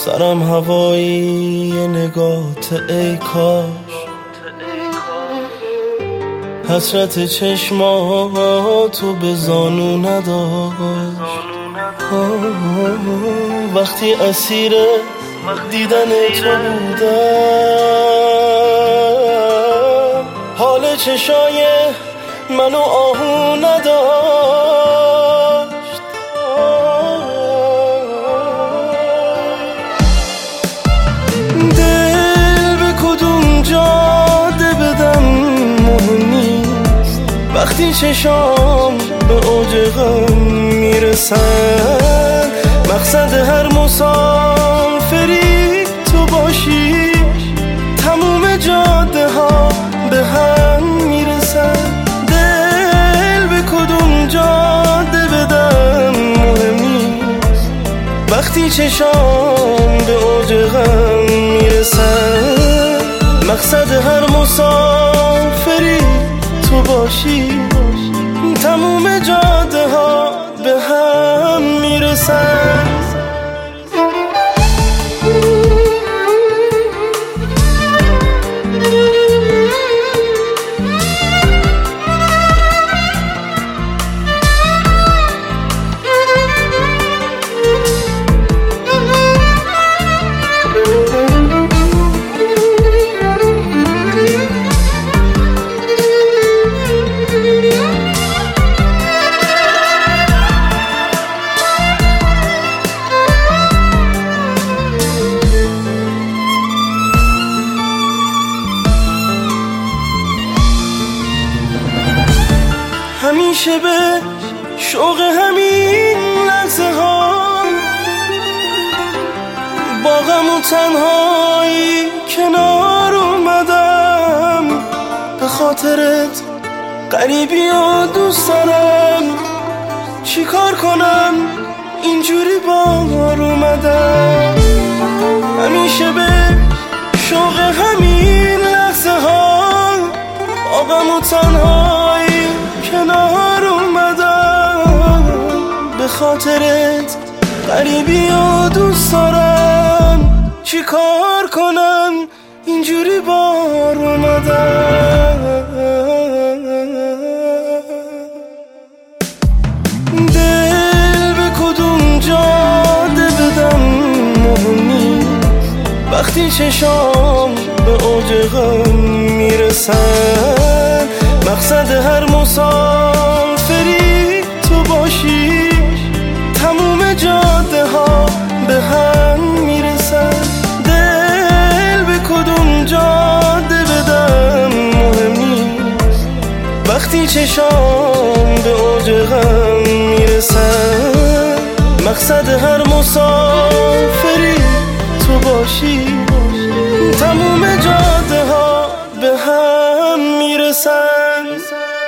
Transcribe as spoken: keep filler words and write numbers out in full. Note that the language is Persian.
سرم هوایی نگات ای کاش، حسرت چشماتو به زانو نداشت. وقتی اسیر دیدن تو بودم، حال چشای منو آهو نداشت. دل به کدوم جاده بدم مهم نیست، وقتی چشام به اوج غم میرسن. مقصد هر مسافری تو باشی، تموم جاده ها به هم میرسن. دل به کدوم جاده بدم مهم نیست، وقتی چشام به اوج غم میرسن. مقصد هر مسافری تو باشی، تموم جاده ها به هم میرسن. همیشه به شوق همین لحظه ها، با غم و تنهایی کنار اومدم. به خاطرت غریبی و دوست دارم، چی کار کنم اینجوری بار اومدم. همیشه به شوق همین لحظه ها، با غم و تنهایی کنار اومدم. به خاطرت غریبی و دوست دارم، چی کار کنم اینجوری بار اومدم. دل به کدوم جاده بدم مهم نیست، وقتی چشام به اوج غم میرسن. مقصد هر مسافری تو باشی، تموم جاده ها به هم میرسن. دل به کدوم جاده بدم مهم نیست، وقتی چشام به اوج غم میرسن. مقصد هر مسافری تو باشی، تموم جاده ها به هم میرسن.